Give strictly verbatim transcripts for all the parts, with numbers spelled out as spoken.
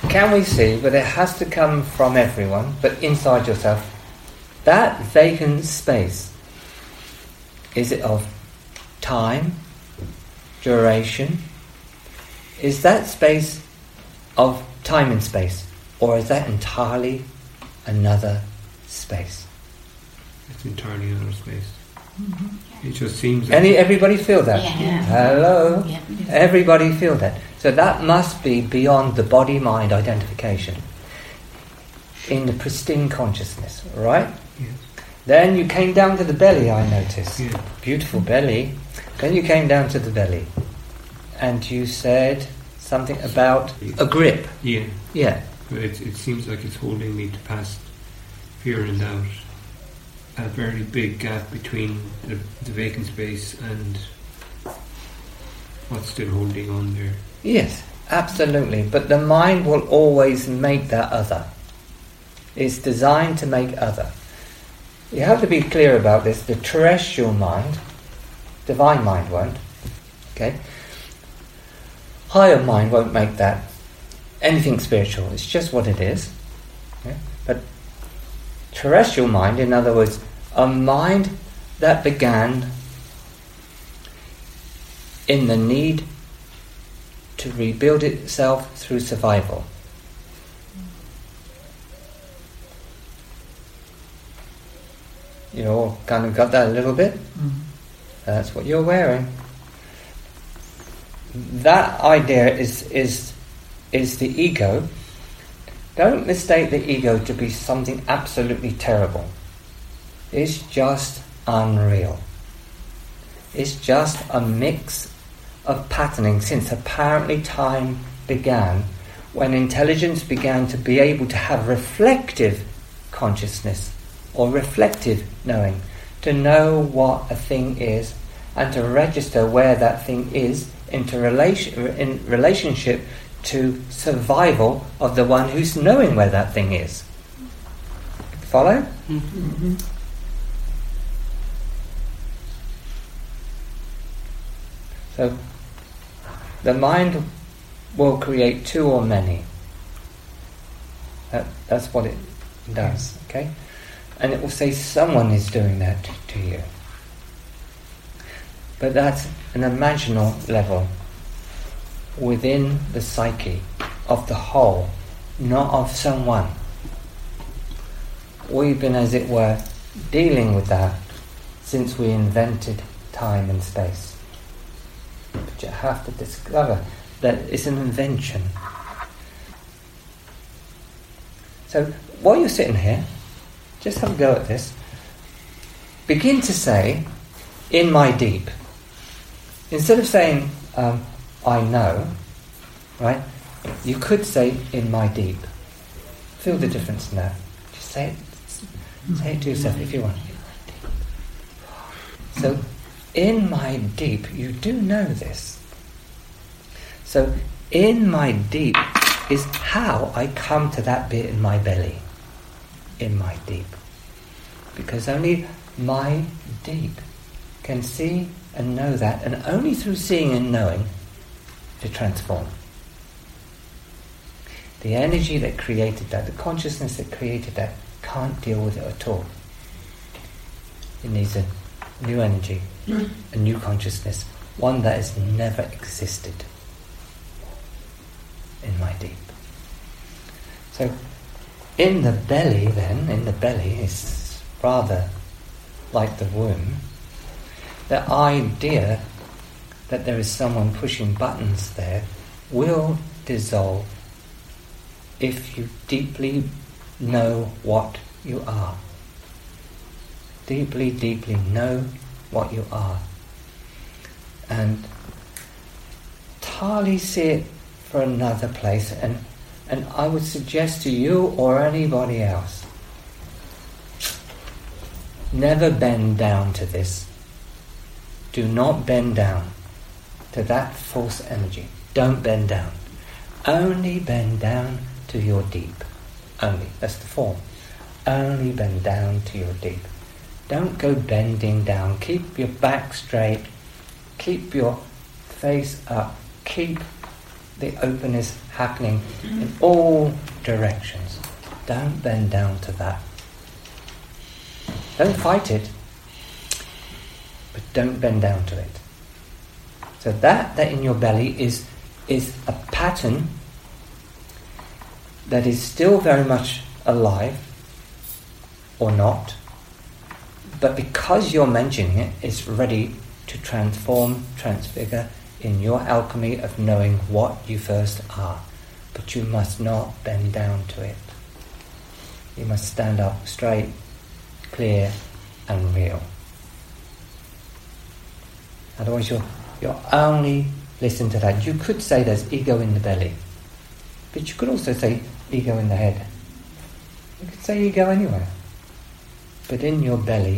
can we see, but it has to come from everyone, but inside yourself, that vacant space, is it of time, duration? Is that space of time and space, or is that entirely another space? It's entirely another space. Mm-hmm. It just seems... Any, like everybody feel that? Yeah. Hello? Yeah. Everybody feel that. So that must be beyond the body-mind identification. In the pristine consciousness, right? Yes. Then you came down to the belly, I noticed. Yeah. Beautiful belly. Then you came down to the belly. And you said something about a grip. Yeah. Yeah. But it, it seems like it's holding me to past fear and doubt. A very big gap between the, the vacant space and what's still holding on there. Yes, absolutely. But the mind will always make that other. It's designed to make other. You have to be clear about this. The terrestrial mind, divine mind won't. Okay? Higher mind won't make that anything spiritual. It's just what it is. Yeah? But terrestrial mind, in other words, a mind that began in the need to rebuild itself through survival. You all kind of got that a little bit? Mm-hmm. That's what you're wearing. That idea is is is the ego. Don't mistake the ego to be something absolutely terrible. It's just unreal. It's just a mix of patterning since apparently time began, when intelligence began to be able to have reflective consciousness or reflective knowing, to know what a thing is and to register where that thing is into relation, in relationship to survival of the one who's knowing where that thing is. Follow? Mm-hmm. So, the mind will create two or many. That, that's what it does, okay? And it will say someone is doing that to, to you. But that's an imaginal level within the psyche of the whole, not of someone. We've been, as it were, dealing with that since we invented time and space. But you have to discover that it's an invention. So while you're sitting here, just have a go at this. Begin to say, in my deep. Instead of saying, um, I know, right? You could say, in my deep. Feel the difference in that. Just say it, say it to yourself if you want. So, in my deep, you do know this. So, in my deep is how I come to that bit in my belly. In my deep. Because only my deep can see and know that, and only through seeing and knowing to transform. The energy that created that, the consciousness that created that, can't deal with it at all. It needs a new energy, mm. a new consciousness, one that has never existed in my deep. So, in the belly then, in the belly is rather like the womb, the idea that there is someone pushing buttons there will dissolve if you deeply know what you are. Deeply, deeply know what you are. And entirely see it for another place. And, and I would suggest to you or anybody else, never bend down to this. Do not bend down to that false energy. Don't bend down. Only bend down to your deep. Only. That's the form. Only bend down to your deep. Don't go bending down. Keep your back straight. Keep your face up. Keep the openness happening in all directions. Don't bend down to that. Don't fight it, but don't bend down to it. So that that in your belly is is a pattern that is still very much alive, or not, but because you're mentioning it, it's ready to transform, transfigure in your alchemy of knowing what you first are. But you must not bend down to it. You must stand up straight, clear and real. Otherwise you'll, you'll only listen to that. You could say there's ego in the belly, but you could also say ego in the head. You could say ego anywhere. But in your belly,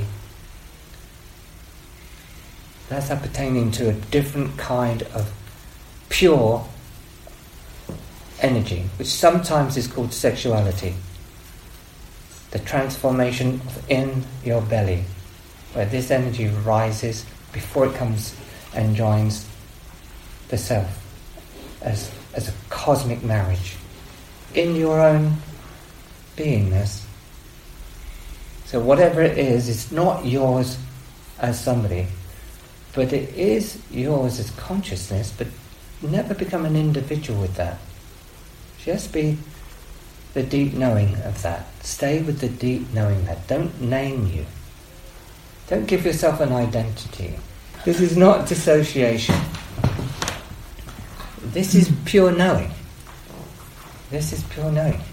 that's appertaining to a different kind of pure energy, which sometimes is called sexuality. The transformation in your belly, where this energy rises before it comes and joins the self as, as a cosmic marriage in your own beingness. So whatever it is, it's not yours as somebody, but it is yours as consciousness, but never become an individual with that. Just be the deep knowing of that. Stay with the deep knowing that. Don't name you. Don't give yourself an identity. This is not dissociation. This is pure knowing. This is pure knowing.